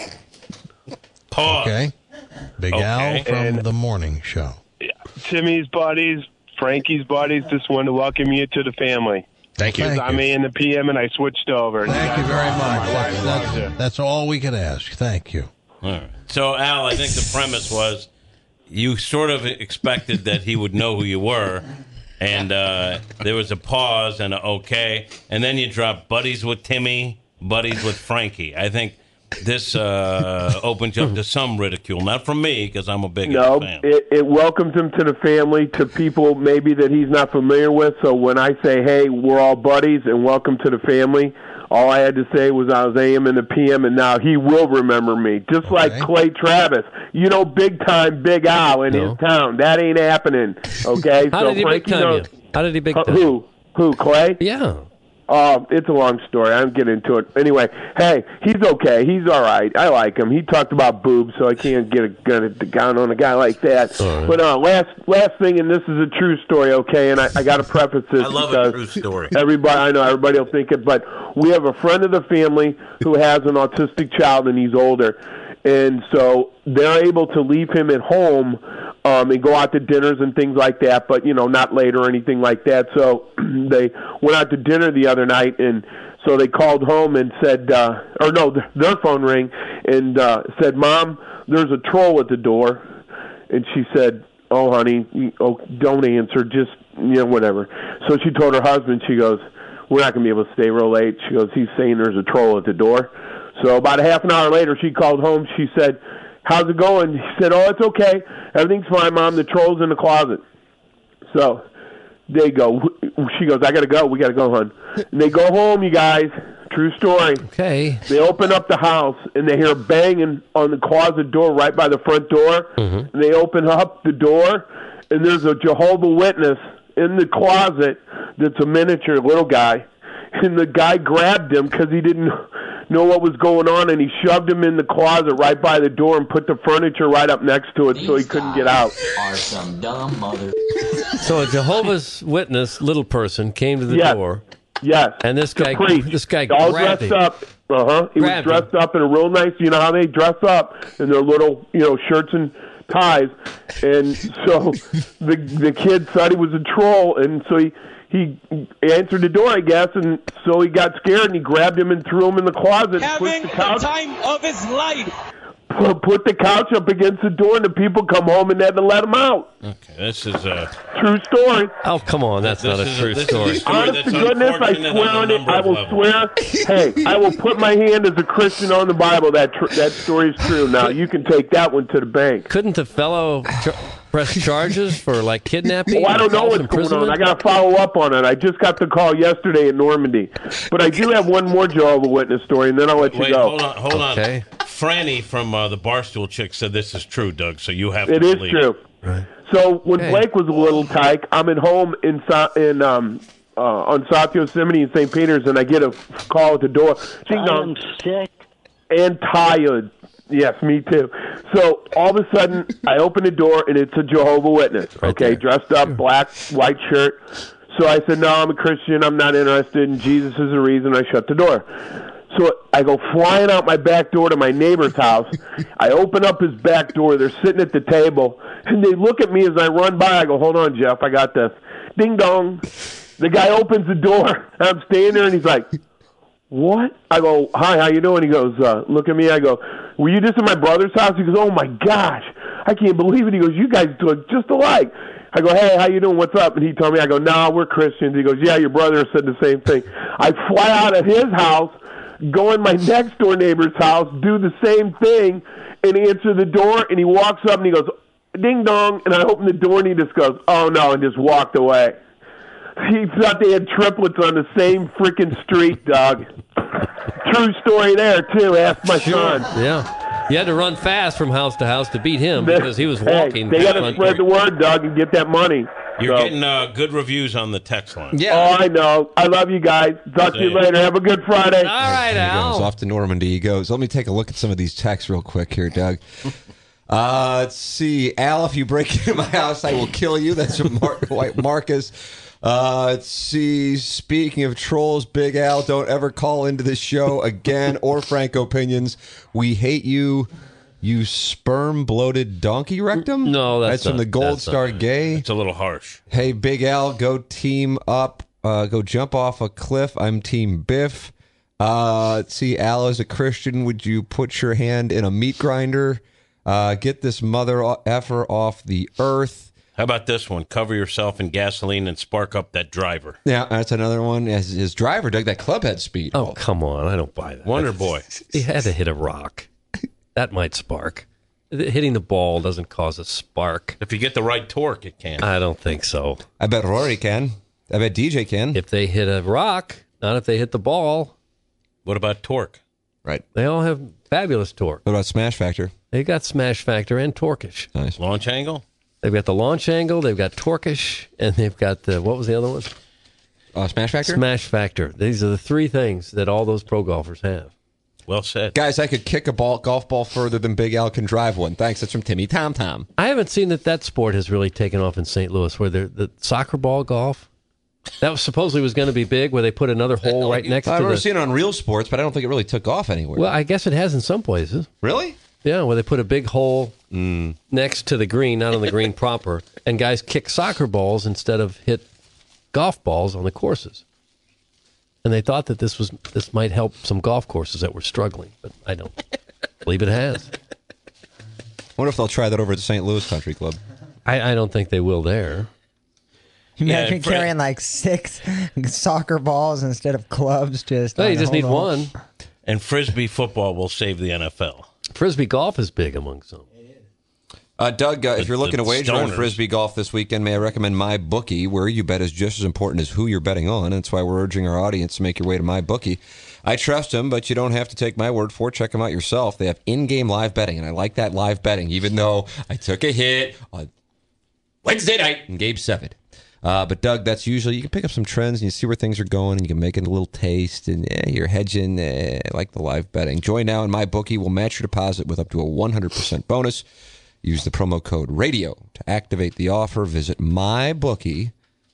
Pause. Okay. Big Al from the morning show. Timmy's buddies, Frankie's buddies, just wanted to welcome you to the family. Thank you. I'm in the PM and I switched over. Thank you very much. That's all we could ask. Thank you. All right. So, Al, I think the premise was you sort of expected that he would know who you were. And there was a pause and an okay. And then you dropped buddies with Timmy, buddies with Frankie. I think this opens up to some ridicule. Not from me, because I'm a big fan. It welcomes him to the family, to people maybe that he's not familiar with. So when I say, hey, we're all buddies and welcome to the family, all I had to say was I was AM and the PM, and now he will remember me. Just like Clay Travis. You know, big time Big Al in his town. That ain't happening. Okay? How did he big time you? How did he big time? Who, Clay? Yeah. It's a long story. I'm getting into it. Anyway, hey, he's okay. He's all right. I like him. He talked about boobs, so I can't get a gun on a guy like that. Right. But last thing, and this is a true story, okay, and I got to preface this. I love a true story. I know everybody will think it, but we have a friend of the family who has an autistic child, and he's older. And so they're able to leave him at home and go out to dinners and things like that, but, not late or anything like that. So they went out to dinner the other night, and so they called home and said, their phone rang and said, Mom, there's a troll at the door. And she said, oh, honey, don't answer, just, whatever. So she told her husband, she goes, we're not going to be able to stay real late. She goes, he's saying there's a troll at the door. So about a half an hour later, she called home. She said, how's it going? He said, oh, it's okay. Everything's fine, Mom. The troll's in the closet. So they go. She goes, I got to go. We got to go, hon. And they go home, you guys. True story. Okay. They open up the house, and they hear banging on the closet door right by the front door. Mm-hmm. And they open up the door, and there's a Jehovah's Witness in the closet that's a miniature little guy. And the guy grabbed him because he didn't know what was going on, and he shoved him in the closet right by the door and put the furniture right up next to it so he couldn't get out. Are some dumb mother. So a Jehovah's Witness little person came to the door. Yes. And this guy all grabbed dressed him. up. He was dressed up in a real nice, you know how they dress up in their little, shirts and ties. And so the kid thought he was a troll, and so he answered the door, I guess, and so he got scared, and he grabbed him and threw him in the closet. Having the time of his life. Put the couch up against the door, and the people come home and they had to let him out. Okay, this is a true story. Oh, come on, that's not a true story. Honest to goodness, I swear on it. I will swear. Hey, I will put my hand as a Christian on the Bible. That story is true. Now you can take that one to the bank. Couldn't the fellow press charges for kidnapping? Well, I don't know what's going on. I got to follow up on it. I just got the call yesterday in Normandy, but I do have one more Jehovah's Witness story, and then I'll let you go. Hold on. Okay. Franny from the Barstool Chick said this is true, Doug, so you have to believe it. It is true. Right. So when Blake was a little tyke, I'm at home on South Yosemite in St. Peter's, and I get a call at the door. I'm sick. And tired. Yes, me too. So all of a sudden, I open the door, and it's a Jehovah's Witness, dressed up, black, white shirt. So I said, no, I'm a Christian. I'm not interested, and Jesus is the reason. I shut the door. So I go flying out my back door to my neighbor's house. I open up his back door. They're sitting at the table, and they look at me as I run by. I go, hold on, Jeff, I got this. Ding dong. The guy opens the door. I'm standing there, and he's like, what? I go, hi, how you doing? He goes, look at me. I go, were you just at my brother's house? He goes, oh, my gosh. I can't believe it. He goes, you guys look just alike. I go, hey, how you doing? What's up? And he told me, I go, no, we're Christians. He goes, yeah, your brother said the same thing. I fly out of his house, go in my next door neighbor's house, do the same thing, and answer the door, and he walks up and he goes, ding dong, and I open the door and he just goes, oh no, and just walked away. He thought they had triplets on the same freaking street, Doug. True story there, too. Ask my son. Yeah. You had to run fast from house to house to beat him because he was walking. Hey, they got to spread the word, Doug, and get that money. You're getting good reviews on the text line. Yeah. Oh, I know. I love you guys. Talk to you later. Have a good Friday. All right, Al. He goes off to Normandy. He goes, let me take a look at some of these texts real quick here, Doug. Let's see. Al, if you break into my house, I will kill you. That's from Marcus. Let's see. Speaking of trolls, Big Al, don't ever call into this show again, or Frank Opinions. We hate you, you sperm-bloated donkey rectum? No, that's from the Gold Star Gay. It's a little harsh. Hey, Big Al, go team up. Go jump off a cliff. I'm Team Biff. Let's see. Al, as a Christian, would you put your hand in a meat grinder? Get this mother effer off the earth. How about this one? Cover yourself in gasoline and spark up that driver. Yeah, that's another one. His driver, Doug, that clubhead speed. Oh, come on. I don't buy that. Wonder Boy. He had to hit a rock. That might spark. Hitting the ball doesn't cause a spark. If you get the right torque, it can. I don't think so. I bet Rory can. I bet DJ can. If they hit a rock, not if they hit the ball. What about torque? Right. They all have fabulous torque. What about smash factor? They got smash factor and torquish. Nice. Launch angle? They've got the launch angle, they've got torquish, and they've got the, what was the other one? Smash factor? Smash factor. These are the three things that all those pro golfers have. Well said. Guys, I could kick a golf ball further than Big Al can drive one. Thanks. That's from Timmy Tom Tom. I haven't seen that sport has really taken off in St. Louis, where the soccer ball golf, that was supposedly was going to be big, where they put another hole right next to I've the... never seen it on Real Sports, but I don't think it really took off anywhere. Well, I guess it has in some places. Really? Yeah, where they put a big hole next to the green, not on the green proper, and guys kick soccer balls instead of hit golf balls on the courses. And they thought that this might help some golf courses that were struggling, but I don't believe it has. Wonder if they'll try that over at the St. Louis Country Club. I don't think they will there. Imagine carrying like 6 soccer balls instead of clubs. You just need one. And Frisbee football will save the NFL. Frisbee golf is big among some. Doug, if you're looking to wager on Frisbee golf this weekend, may I recommend MyBookie, where you bet is just as important as who you're betting on. That's why we're urging our audience to make your way to MyBookie. I trust them, but you don't have to take my word for it. Check them out yourself. They have in-game live betting, and I like that live betting, even though I took a hit on Wednesday night in Game 7. But, Doug, that's usually, you can pick up some trends and you see where things are going, and you can make it a little taste, and you're hedging like the live betting. Join now, and MyBookie will match your deposit with up to a 100% bonus. Use the promo code RADIO to activate the offer. Visit mybookie.ag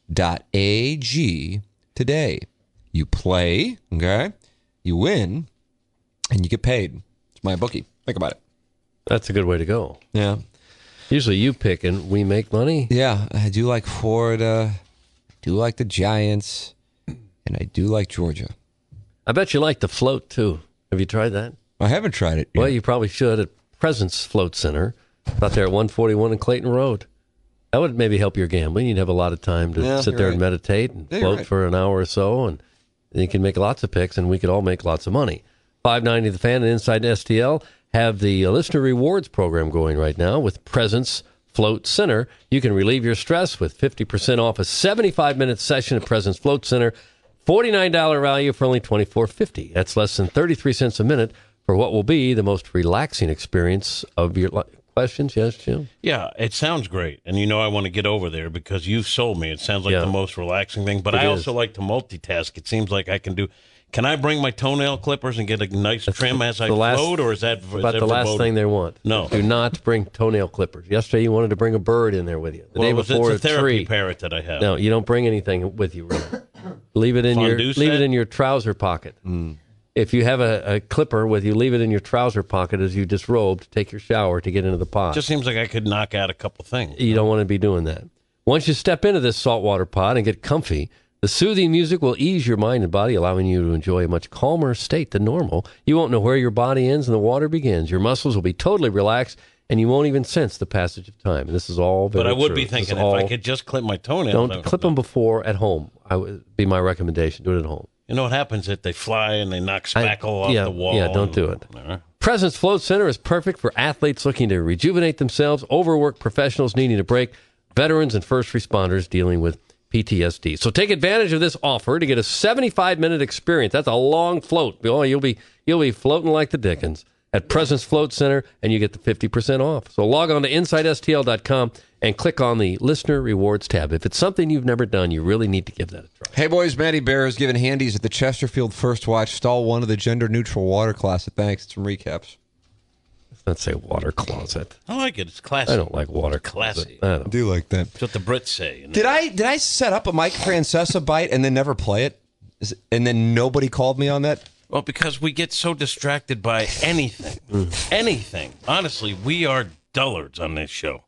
today. You play, okay? You win, and you get paid. It's MyBookie. Think about it. That's a good way to go. Yeah. Usually you pick and we make money. Yeah, I do like Florida, I do like the Giants, and I do like Georgia. I bet you like the float, too. Have you tried that? I haven't tried it yet. Well, you probably should at Presence Float Center, out there at 141 and Clayton Road. That would maybe help your gambling. You'd have a lot of time to sit there and meditate and float for an hour or so, and you can make lots of picks, and we could all make lots of money. 590 The Fan and Inside STL have the Listener Rewards program going right now with Presence Float Center. You can relieve your stress with 50% off a 75-minute session at Presence Float Center. $49 value for only $24.50. That's less than 33 cents a minute for what will be the most relaxing experience of your life. Questions? Yes, Jim? Yeah, it sounds great. And I want to get over there because you've sold me. It sounds like the most relaxing thing. But I also like to multitask. It seems like I can do... Can I bring my toenail clippers and get a nice trim as I float, or is that about the last thing they want? No. Do not bring toenail clippers. Yesterday you wanted to bring a bird in there with you. The day before, it's a therapy parrot that I have. No, you don't bring anything with you, really. Leave it in your trouser pocket. If you have a clipper with you, leave it in your trouser pocket as you disrobed, take your shower to get into the pot. Just seems like I could knock out a couple things. You don't want to be doing that. Once you step into this saltwater pot and get comfy, The soothing music will ease your mind and body, allowing you to enjoy a much calmer state than normal. You won't know where your body ends and the water begins. Your muscles will be totally relaxed, and you won't even sense the passage of time. And this is all very But I would true. be thinking if I could just clip my toenails. Don't clip them before at home. I would be my recommendation. Do it at home. You know what happens if they fly and they knock spackle off the wall? Yeah, don't do it. Presence Float Center is perfect for athletes looking to rejuvenate themselves, overworked professionals needing a break, veterans and first responders dealing with PTSD. So take advantage of this offer to get a 75-minute experience. That's a long float. Oh, you'll be floating like the Dickens at Presence Float Center, and you get the 50% off. So log on to InsideSTL.com and click on the Listener Rewards tab. If it's something you've never done, you really need to give that a try. Hey, boys, Matty Bear is giving handies at the Chesterfield First Watch Stall 1 of the gender-neutral water closet. Thanks. Some recaps. Let's say water closet. I like it. It's classy. I don't like water classy. closet. I do like that. That's what the Brits say. Did I set up a Mike Francesa bite and then never play it? And then nobody called me on that? Well, because we get so distracted by anything. Anything. Honestly, we are dullards on this show.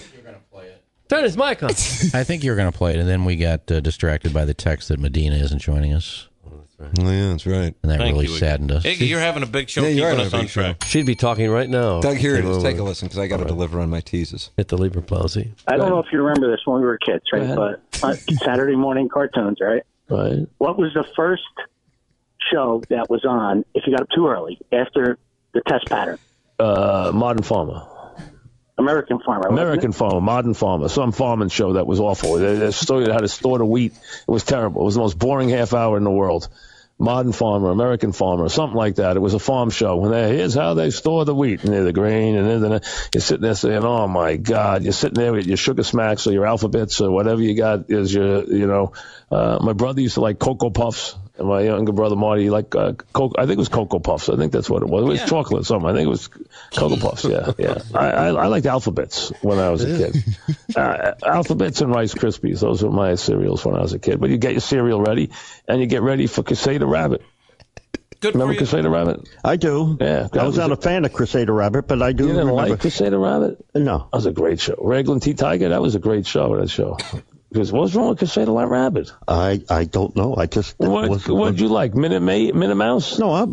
Turn his mic on. I think you're going to play it, and then we got distracted by the text that Medina isn't joining us. Oh, yeah, that's right. And that Thank really you. saddened us. Iggy, you're having a big show, Yeah, you are keeping having us a on big show. track. She'd be talking right now. Doug, here it Came is. over. Take a listen, because I got to deliver on my teases. Hit the Liber Plowsy. I don't know if you remember this when we were kids, right? But Saturday morning cartoons, right? Right. What was the first show that was on if you got up too early after the test pattern? Modern Farmer. American Farmer. wasn't American it? Farmer, Modern Farmer, some farming show that was awful. They showed you how to store the wheat. It was terrible. It was the most boring half hour in the world. Modern Farmer, American Farmer, something like that. It was a farm show. And here's how they store the wheat and the grain. And then you're sitting there saying, oh, my God. You're sitting there with your Sugar Smacks or your Alphabets or whatever you got is your, my brother used to like Cocoa Puffs. And my younger brother Marty liked Cocoa. I think it was Cocoa Puffs. I think that's what it was. It was chocolate or something. I think it was Cocoa Puffs. Yeah. I liked Alphabets when I was a kid. Alphabets and Rice Krispies. Those were my cereals when I was a kid. But you get your cereal ready, and you get ready for Crusader Rabbit. Good Remember for you. Crusader Rabbit? I do. Yeah. I was not a fan of Crusader Rabbit, but I do You didn't remember. like Crusader Rabbit? No. That was a great show. Raglan T. Tiger, that was a great show, that show. Because what's wrong with Crusader Rabbit? I don't know. I just... What'd you like? Minute Mouse? No,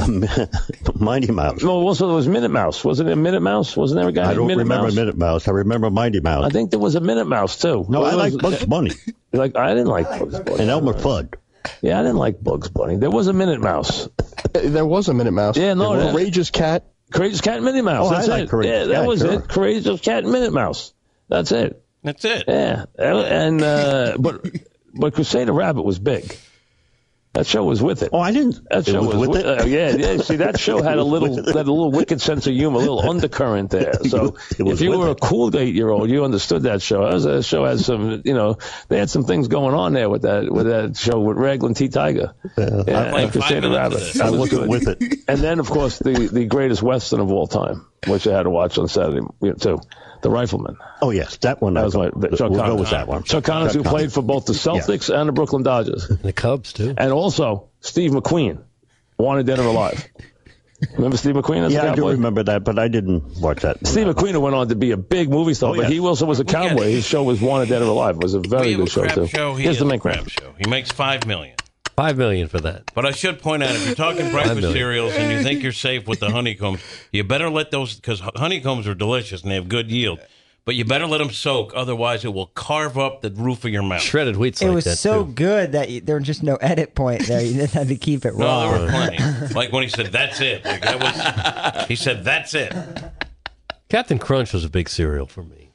Mighty Mouse. No, also there was Minute Mouse. Wasn't it Minute Mouse? Wasn't there a guy I named don't Minute remember Mouse? Minute Mouse. I remember Mighty Mouse. I think there was a Minute Mouse, too. No, I like Bugs Bunny. I didn't like Bugs Bunny. And Elmer Fudd. Yeah, I didn't like Bugs Bunny. There was a Minute Mouse. There was a Minute Mouse. Yeah, no. Courageous Cat. Courageous Cat and Minute Mouse. Oh, That's I like it. Courageous Yeah, that Cat, was sure. it. Courageous Cat and Minute Mouse. That's it. That's it. Yeah. And but Crusader Rabbit was big. That show was with it. Oh, I didn't. That show was with it? Yeah. See, that show had a little wicked sense of humor, a little undercurrent there. So if you were a cool 8-year-old, you understood that show. That show had some, they had some things going on there with that show with Raglan T. Tiger. And Crusader Rabbit. That was good. With it. And then, of course, the greatest Western of all time, which I had to watch on Saturday, too. The Rifleman. Oh, yes. That one. That was my Chuck We'll Connors. go with that one. Chuck Connors, who played for both the Celtics and the Brooklyn Dodgers. And the Cubs, too. And also Steve McQueen, Wanted Dead or Alive. Remember Steve McQueen as a Yeah, I do cowboy? remember that, but I didn't watch that. Steve McQueen went on to be a big movie star, but he also was a cowboy. His show was Wanted Dead or Alive. It was a very good show, too. Here's the main crap show. He makes $5 million. $5 million for that. But I should point out, if you're talking breakfast cereals and you think you're safe with the honeycombs, you better let those, because honeycombs are delicious and they have good yield. But you better let them soak, otherwise it will carve up the roof of your mouth. Shredded wheat's It was so good that there was just no edit point there. You just had to keep it raw. No, there were plenty. Like when he said, "That's it." Like he said, "That's it." Captain Crunch was a big cereal for me.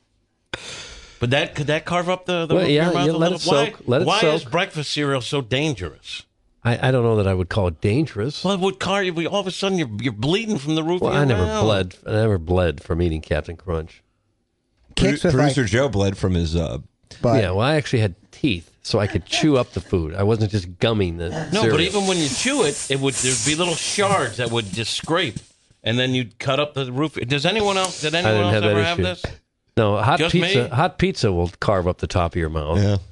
But could that carve up the Well, roof yeah, of your mouth you a let little? it soak. Let it why soak. is breakfast cereal so dangerous? I don't know that I would call it dangerous. Well, it would carve you. All of a sudden, you're bleeding from the roof Well, of your I mouth. never bled from eating Captain Crunch. Producer Joe bled from his. Yeah, well, I actually had teeth, so I could chew up the food. I wasn't just gumming the No, cereal. but even when you chew it, there'd be little shards that would just scrape, and then you'd cut up the roof. Did anyone else I didn't ever that have issue. this? No, Just me? hot pizza will carve up the top of your mouth. Yeah.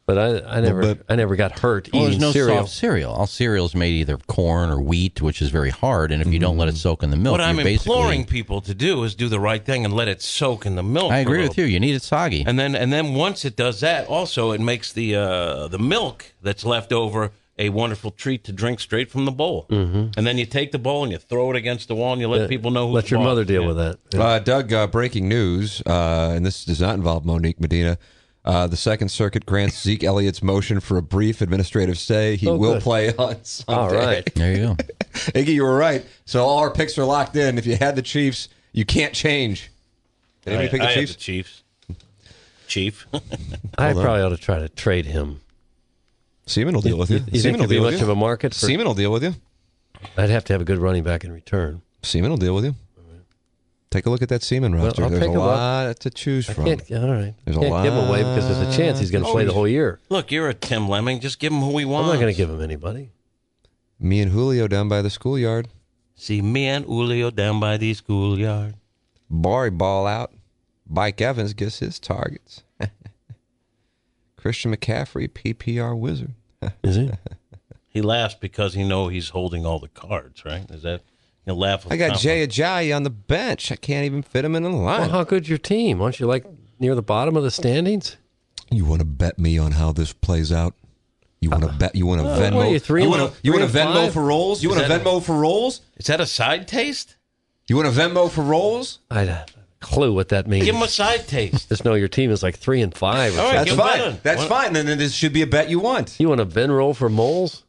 But I never got hurt Well, eating there's no cereal. soft cereal. All cereal's made either corn or wheat, which is very hard. And if you don't let it soak in the milk, What I'm you're basically imploring people to do is do the right thing and let it soak in the milk. I agree with you. You need it soggy. And then once it does that, also it makes the milk that's left over a wonderful treat to drink straight from the bowl. Mm-hmm. And then you take the bowl and you throw it against the wall and you let people know who's Let your boss. mother deal with that. Doug, breaking news, and this does not involve Monique Medina. The Second Circuit grants Zeke Elliott's motion for a brief administrative stay. He will good. play on Sunday. All right. There you go. Iggy, you were right. So all our picks are locked in. If you had the Chiefs, you can't change. Did anybody pick the I Chiefs? have the Chiefs. Chief. I probably ought to try to trade him. Seaman will deal with you. You think there'd be much of a market for Seaman will deal with you. I'd have to have a good running back in return. Seaman will deal with you. Take a look at that Seaman roster. I'll There's take a a look. lot to choose I from. can't, all right. There's a Can't lot. give him away because there's a chance he's going to play the whole year. Look, you're a Tim Lemming. Just give him who he I'm wants. not going to give him anybody. Me and Julio down by the schoolyard. See me and Julio down by the schoolyard. Barry ball out. Mike Evans gets his targets. Christian McCaffrey, PPR wizard. Is he? He laughs because he knows he's holding all the cards, right? Is that he'll laugh? With I got confidence. Jay Ajayi on the bench. I can't even fit him in the line. Well, how good's your team? Aren't you like near the bottom of the standings? You want to bet me on how this plays out? You want to bet? You want to Venmo? what are you, three you and- want to three and Venmo five? for rolls? You want to Venmo for rolls? Is that a side taste? You want to Venmo for rolls? I don't have a clue what that means. Give him a side taste. Just know your team is like 3 and 5. Or All right, something. That's give him fine. that. That's fine. Then this should be a bet you want. You want a Venroll for moles?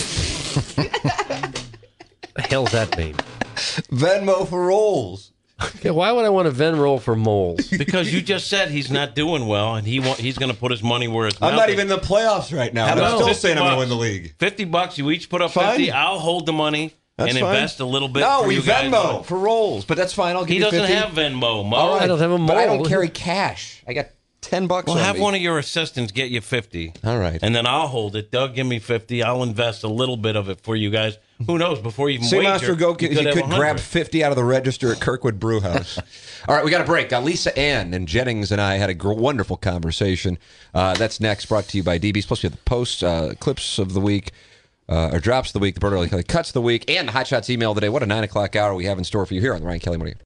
The hell's that mean? Venmo for rolls. Okay, why would I want a Venroll for moles? Because you just said he's not doing well, and he's going to put his money where his mouth I'm not is. even in the playoffs right now. How And I'm about still 50 saying I'm going to bucks? win the league. $50. You each put up Fine. 50. I'll hold the money That's and fine. invest a little bit. No, for we you guys. Venmo for rolls, but that's fine. I'll give He you doesn't 50. have Venmo, Mo. All right. I don't have a But I don't mold. carry cash. I got $10 Well, on have me. one of your assistants get you 50. All right. And then I'll hold it. Doug, give me 50. I'll invest a little bit of it for you guys. Who knows? Before you even wager, Seamaster, you you have could 100. grab 50 out of the register at Kirkwood Brewhouse. All right, we got a break. Lisa Ann and Jennings and I had a wonderful conversation. That's next, brought to you by DB's. Plus, we have the posts, clips of the week, or drops of the week, the Bert Early Kelly cuts of the week, and the Hot Shots email today. What a 9 o'clock hour we have in store for you here on the Ryan Kelly Morning.